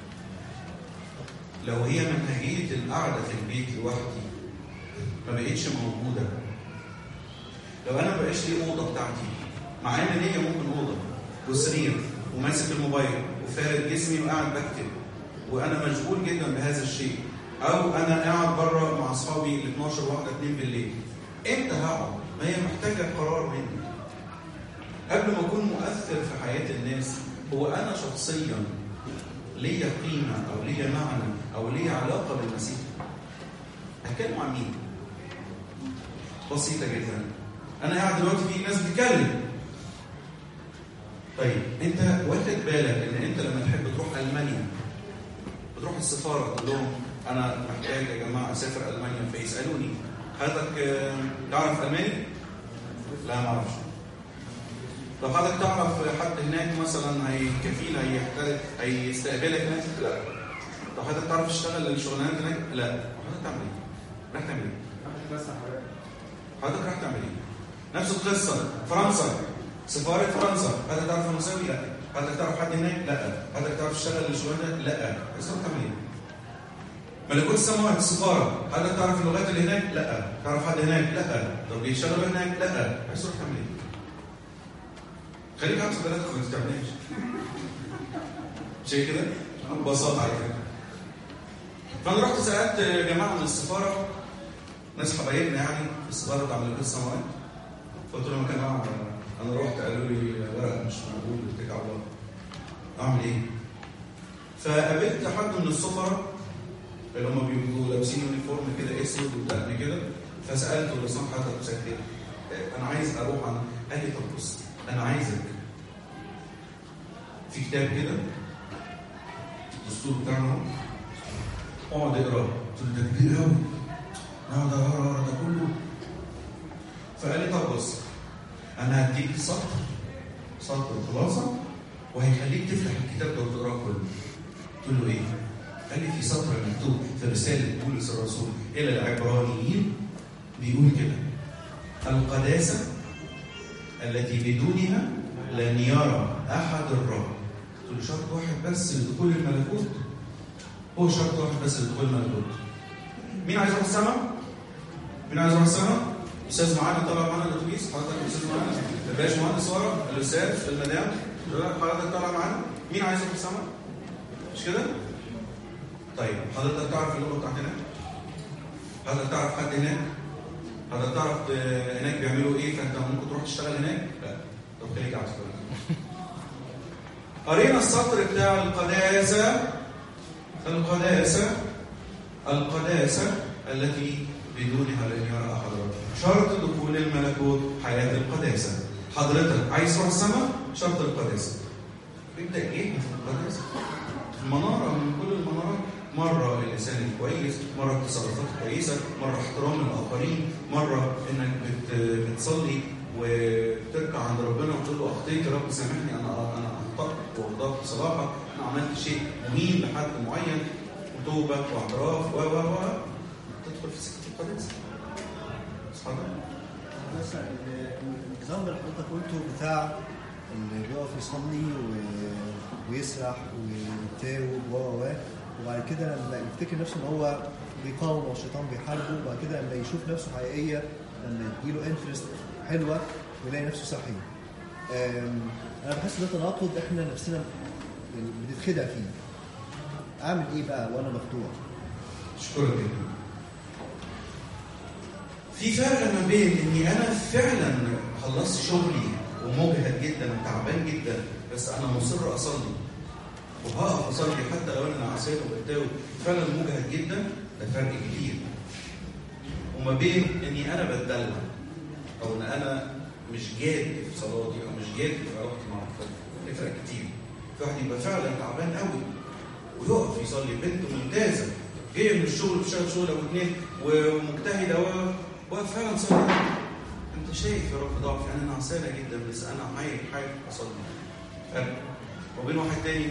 لو هي منهجيه القعده في البيت لوحدي ما بقتش موجوده. لو انا ما بقاش لي اوضه بتاعتي، مع ان ليا ممكن اوضه وسرير وماسك الموبايل وفارد جسمي وقاعد بكتب وانا مشغول جدا بهذا الشيء، او انا قاعد بره مع اصحابي ال اتناشر واحده اتنين بالليل، امتى هقعد؟ ما هي محتاجه قرار مني. قبل ما اكون مؤثر في حياه الناس، هو انا شخصيا ليا قيمه او ليا معنى او ليا علاقه بالمسيح، هتكلم عن مين؟ بسيطه جدا. انا قاعد دلوقتي في ناس بتتكلم. طيب انت واخد بالك ان انت لما تحب تروح المانيا بتروح السفاره تقول لهم انا محتاج يا جماعه اسافر المانيا، فيسالوني حضرتك تعرف الماني؟ لا ما اعرفش. طب حضرتك تعرف حد هناك مثلا هيكفينا هيحتاج هيستقبلك هناك؟ لا. طب حضرتك تعرف تشتغل الشغلانات هناك؟ لا. حضرتك تعمل ايه؟ راح تعمل ايه؟ حضرتك راح تعمل ايه؟ نفس القصه فرنسا، سفاره فرنسا، حضرتك تعرف فرنساوي؟ لا. حضرتك تعرف حد هناك؟ لا. حضرتك تعرف تشتغل الشغلانه؟ لا. بس راح تعمل ايه؟ ملكوت السماوات السفاره، حضرتك تعرف اللغات اللي هناك؟ لا. تعرف حد هناك؟ لا. طب بيشتغلوا هناك؟ لا. بس تروح تعمل ايه؟ خليك عارف ثلاثة ما تستعملهاش. شيء كده؟ ببساطة على فكرة. فأنا رحت سألت جماعة من السفارة، ناس حبايبنا يعني في السفارة بتاع ملكوت السماوات. فقلت لهم يا جماعة أنا رحت قالوا لي ورق مش موجود واتكل على الله. أعمل إيه؟ فقابلت حد من السفراء اللي هم بيبقوا لابسين يونيفورم كده اسود وبتاع كده، فسألته لو سمحت حضرتك مساك ايه؟ أنا عايز أروح عن قال لي طب بص أنا عايزك في كتاب كده الدستور بتاعنا اقعد اقراه. قلت له ده كبير قوي اقعد اقرا ده كله. فقال لي طب بص أنا هديك سطر سطر خلاصة وهيخليك تفتح الكتاب ده وتقراه كله. قلت له إيه؟ قال لي في سطر مكتوب في رسالة بولس الرسول إلى العبرانيين بيقول كده: القداسة التي بدونها لن يرى أحد الرب. قلت له شرط واحد بس لدخول الملكوت؟ هو شرط واحد بس لدخول الملكوت. مين عايز يروح السماء؟ مين عايز يروح السماء؟ أستاذ معانا طلع معانا الأتوبيس، حضرتك أستاذ معانا، الباش مهندس ورا، الأستاذ، المدام، حضرتك طلع معانا، مين عايز يروح السماء؟ مش كده؟ طيب حضرتك تعرف اللغة بتاعت هناك؟ حضرتك تعرف حد هناك؟ حضرتك تعرف هناك بيعملوا إيه فأنت ممكن تروح تشتغل هناك؟ لا. طب خليك عايز تقول. قرينا السطر بتاع القداسة، القداسة، القداسة التي بدونها لن يرى أحد الرب. شرط دخول الملكوت حياة القداسة. حضرتك عايز تروح السماء؟ شرط القداسة. ابدأ ايه في القداسة؟ منارة من كل المنارات، مرة اللسان الكويس، مرة التصرفات الكويسة، مرة احترام الآخرين، مرة إنك بت بتصلي وتركع عند ربنا وتقول له أخطيت يا رب سامحني، أنا أنا أخطأت وأخطأت بصراحة، أنا عملت شيء مهين لحد معين، وتوبة واعتراف و و و تدخل في سكة القداسة. صحيح؟ بس النظام اللي حضرتك قلته بتاع اللي بيقف يصلي ويسرح ويتاوب و و وبعد كده لما يفتكر نفسه ان هو بيقاوم والشيطان بيحاربه، وبعد كده لما يشوف نفسه حقيقيه، لما يجيله انترست حلوه ويلاقي نفسه صحي. انا بحس ده تناقض احنا نفسنا بنتخدع فيه. اعمل ايه بقى وانا مفتوح؟ اشكرك جدا. في فرق ما بين اني انا فعلا خلصت شغلي ومجهد جدا وتعبان جدا بس انا مصر اصلي وهقف اصلي حتى لو انا عصيت وبتاوي فعلا مجهد جدا، ده فرق كبير. وما بين اني انا بتدلع او ان انا مش جاد في صلاتي او مش جاد في علاقتي مع ربنا، ده فرق كتير. في واحد يبقى فعلا تعبان قوي ويقف يصلي، بنت ممتازه جايه من الشغل بتشتغل شغل او اثنين ومجتهده واقف فعلا صلي. انت شايف يا رب ضعفي، يعني انا عساله جدا بس انا عايز حاجه اصلي. فرق. وبين واحد تاني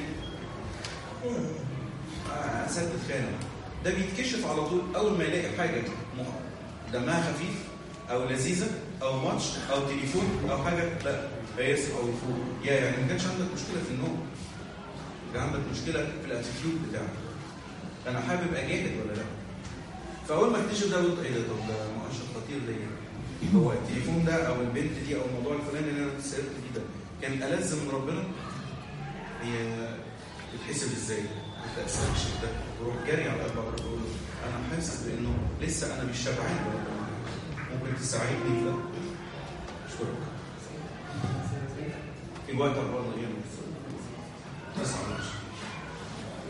اسد خانه، ده بيتكشف على طول اول ما يلاقي حاجه دمها خفيف او لذيذه او ماتش او تليفون او حاجه، لا هيصحى ويفوق. يا يعني ما كانش عندك مشكله في النوم، كان عندك مشكله في الاتيتيود بتاعك، انا حابب اجاهد ولا لا. فاول ما اكتشف ده قلت ايه ده، طب ده مؤشر خطير ليا. هو التليفون ده او البنت دي او الموضوع الفلاني اللي انا اتسالت فيه ده كان ألذ من ربنا؟ هي بتحسب ازاي؟ انت استكشف ده وروح جري على قلب ربنا وقول له انا حاسس بانه لسه انا مش شبعان بربنا، ممكن تساعدني في ده؟ اشكرك. في وقت ربنا ايه؟ تسعة ماشي.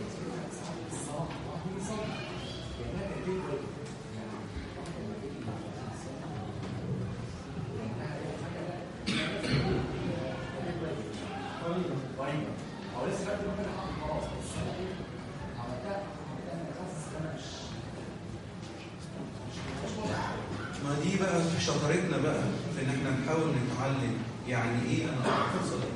بقى في شطارتنا بقى في ان احنا نحاول نتعلم يعني ايه انا اعرف اصلي.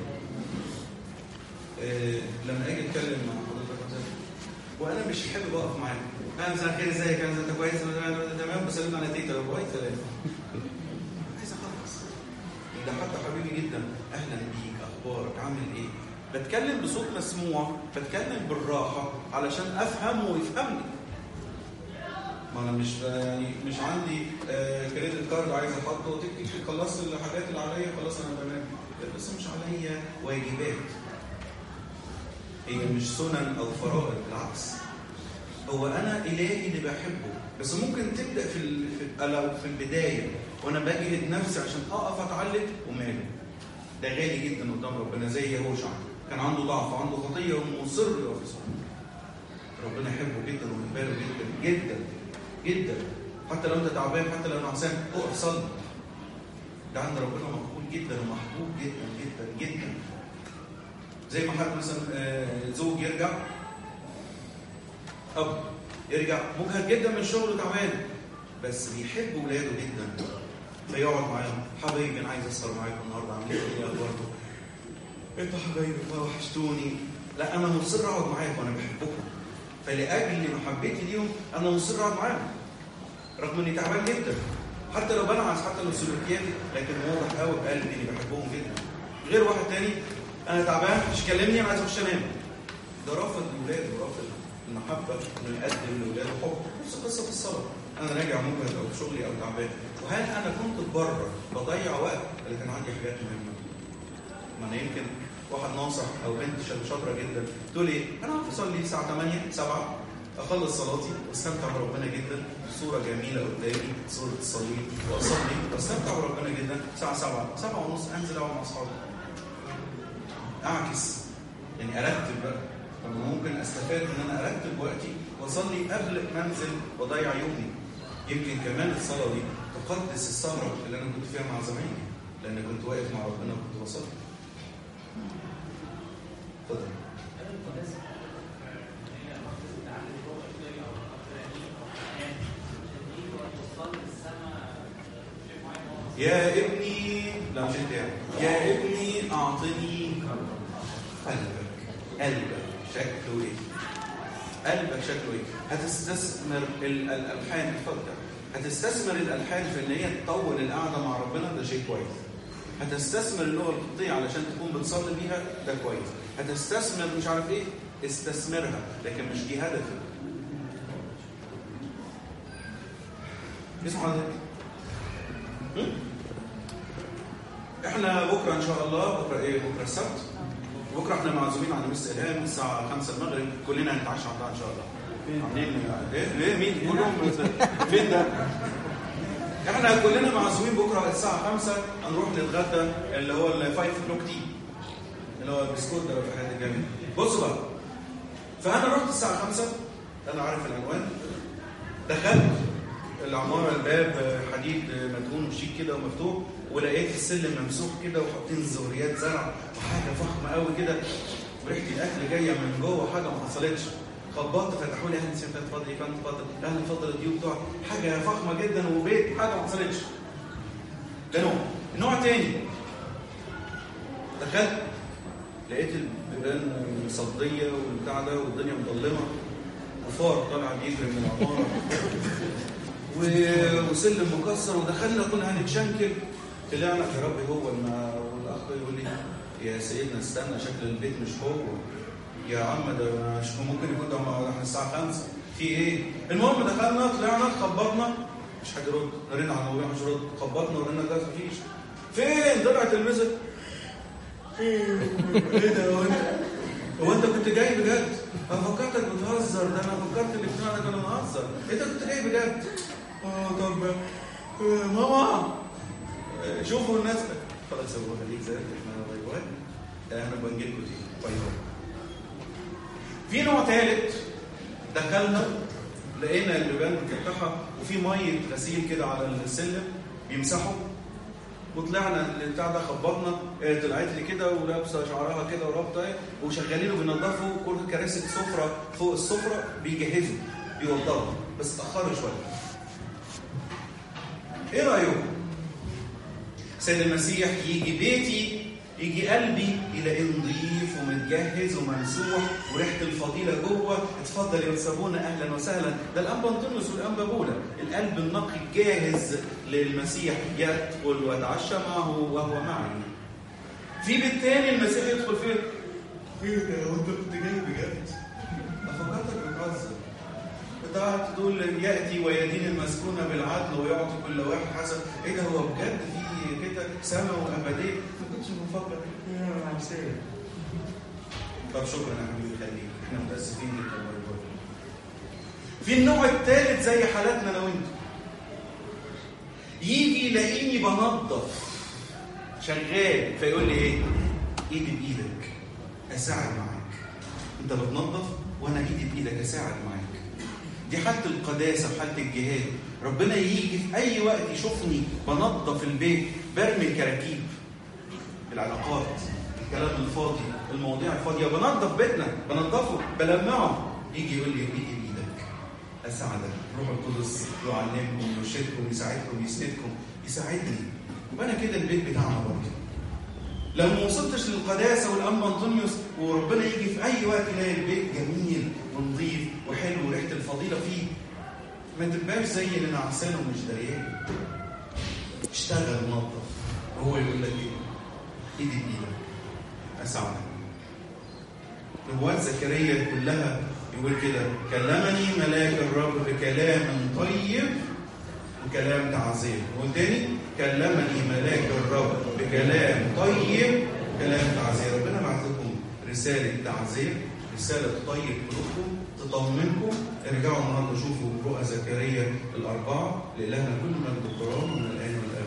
آه لما اجي اتكلم مع حضرتك وانا مش حابب اقف معاك، انا مساء الخير ازيك انت كويس تمام بسلم على تيتا كويس سلام، عايز اخلص. ده حتى حبيبي جدا اهلا بيك اخبارك عامل ايه، بتكلم بصوت مسموع، بتكلم بالراحه علشان افهم ويفهمني. ما انا مش يعني مش عندي آه كريدت كارد عايز احطه تك تك خلصت الحاجات اللي عليا خلاص انا تمام، بس مش عليا واجبات، هي مش سنن او فرائض، بالعكس هو انا الهي اللي بحبه. بس ممكن تبدا في ال... في لو في البدايه وانا بجهد نفسي عشان اقف اتعلم وماله، ده غالي جدا قدام ربنا. زي يهوشع كان عنده ضعف وعنده خطيه ومصر يقف يصلي، ربنا يحبه جدا ويقبله جدا جدا جدا. حتى لو انت تعبان حتى لو نعسان اقف صلي، ده عند ربنا مقبول جدا ومحبوب جدا جدا جدا. زي ما حد مثلا زوج يرجع، اب يرجع مجهد جدا من شغله تعبان بس بيحب ولاده جدا، فيقعد معاهم حبايبي انا عايز اسهر معاكم النهارده عاملين ايه اخباركم؟ انتوا حبايبي ما وحشتوني. لا انا مصر اقعد معاكم وانا بحبكم، فلاجل محبتي ليهم انا مصر اقعد معاهم رغم اني تعبان جدا، حتى لو بنعس حتى لو سلوكياتي، لكن واضح قوي بقلبي اني بحبهم جدا. غير واحد تاني انا تعبان مش كلمني انا عايز اخش انام، ده رافض لاولاده ورافض المحبه انه يقدم لاولاده حب. نفس القصه في الصلاه، انا راجع مجهد او في شغلي او تعبان، وهل انا كنت بره بضيع وقت ولا كان عندي حاجات مهمه؟ ما انا يمكن واحد ناصح او بنت شاطره جدا تقول ايه انا هقف اصلي الساعه ثمانية سبعة اخلص صلاتي واستمتع بربنا جدا، صوره جميله قدامي صوره الصليب واصلي واستمتع بربنا جدا. الساعه سبعة سبعة ونص انزل اقعد مع اصحابي اعكس، يعني ارتب بقى. طب ممكن استفاد ان انا ارتب وقتي واصلي قبل ما انزل واضيع يومي. يمكن كمان الصلاه دي تقدس السهره اللي انا كنت فيها مع زمايلي لان كنت واقف مع ربنا وكنت بصلي. اتفضل. يا ابني لا مش انت يعني يا ابني اعطني قلبك. قلبك شكله ايه؟ قلبك شكله ايه؟ هتستثمر الالحان، اتفضل، هتستثمر الالحان في ان هي تطول القعده مع ربنا، ده شيء كويس. هتستثمر اللغه القبطيه علشان تكون بتصلي بيها، ده كويس. هتستثمر مش عارف ايه، استثمرها، لكن مش دي هدفك. اسمع حضرتك، احنا بكره ان شاء الله، بكره ايه؟ بكره السبت. بكره احنا معزومين على مس الهام الساعه خمسة المغرب، كلنا هنتعشى عندها ان شاء الله. عاملين ايه؟ ليه مين؟ كلهم فين ده؟ احنا كلنا معزومين بكره الساعه خمسة هنروح نتغدى اللي هو الفايف كلوك تي اللي هو البسكوت ده في حياتي الجميل. بصوا بقى، فانا رحت الساعه خمسة، انا عارف العنوان، دخلت العماره الباب حديد مدهون وشيك كده ومفتوح، ولقيت السلم ممسوح كده وحاطين زهريات زرع وحاجه فخمه قوي كده، وريحه الاكل جايه من جوه حاجه ما حصلتش. خبطت فتحوا لي اهلا سيدي اتفضل يا فندم اتفضل اهلا اتفضل الضيوف بتوعك، حاجه فخمه جدا وبيت حاجه ما حصلتش. ده نوع. النوع تاني دخلت لقيت البيبان مصديه والبتاع ده والدنيا مظلمه وفار طالع بيجري من العماره وسلم مكسر، ودخلنا كنا هنتشنكل. طلعنا يا ربي هو الما والاخ يقول لي يا سيدنا استنى شكل البيت مش هو يا عم، ده مش ممكن يكون ده احنا الساعه خمسة في ايه. المهم دخلنا طلعنا خبطنا مش حد يرد، رن على الموبايل مش رد، خبطنا ورنا الجهاز مفيش. فين؟ طلعت المسج. ايه ده هو انت؟ هو انت كنت جاي بجد؟ انا فكرتك بتهزر، ده انا فكرت الاجتماع ده كان بنهزر، انت كنت جاي بجد؟ اه طب آه ماما آه شوفوا الناس خلاص هو خليك زي احنا باي باي، احنا بنجيلكوا تاني باي باي. في نوع ثالث دخلنا لقينا البيبان متفتحه وفي ميه غسيل كده على السلم بيمسحوا، وطلعنا البتاع ده خبطنا، طلعت لي كده ولابسه شعرها كده ورابطه وشغالين وبينظفوا كل كراسي سفره فوق السفره بيجهزوا بيوضبوا، بس اتاخروا شويه. ايه رايكم؟ سيد المسيح يجي بيتي، يجي قلبي يلاقيه نظيف ومتجهز وممسوح وريحه الفضيله جوه، اتفضل يا سابونا اهلا وسهلا. ده الانبا انطونيوس والانبا بولا، القلب النقي جاهز للمسيح، يدخل ويتعشى معه وهو معي. في بيت تاني المسيح يدخل فيه، ايه ده وانت كنت جاي بجد؟ فكرتك بتهزر. انت قاعد تقول ياتي ويدين المسكونه بالعدل ويعطي كل واحد حسب، ايه ده هو بجد في كده سما وابديه؟ ما كنتش بفكر يا عسير. طب شكرا يا حبيبي، خليك، احنا متاسفين جدا. في النوع الثالث زي حالاتنا انا وانت، يجي يلاقيني بنظف شغال فيقول لي ايه؟ ايدي بايدك اساعد معاك. انت بتنظف وانا ايدي بايدك اساعد معاك. دي حاله القداسه وحاله الجهاد. ربنا يجي في اي وقت يشوفني بنظف البيت، برمي الكراكيب، العلاقات، الكلام الفاضي، المواضيع الفاضيه، بنظف بيتنا، بنظفه، بلمعه. يجي يقول لي ايدي بايدك اساعدك. روح القدس يعلمكم ويرشدكم يساعدكم يسندكم يساعدني. يبقى انا كده البيت بتاعنا برضه. لو ما وصلتش للقداسه والانبا انطونيوس وربنا يجي في اي وقت يلاقي البيت جميل ونظيف وحلو وريحه الفضيله فيه، ما تبقاش زي اللي نعسان ومش دريان. اشتغل نظف وهو يقول لك ايه؟ ايدي بايدك اساعدك. نبوات زكريا كلها يقول كده: كلمني ملاك الرب بكلام طيب وكلام تعزيه. والتاني كلمني ملاك الرب بكلام طيب كلام تعزيه. ربنا بعت لكم رساله تعزيه، رساله تطيب قلوبكم، تطمنكم. ارجعوا النهارده شوفوا رؤى زكريا الاربعه. لإلهنا كل مجد وكرامه من الان والابد.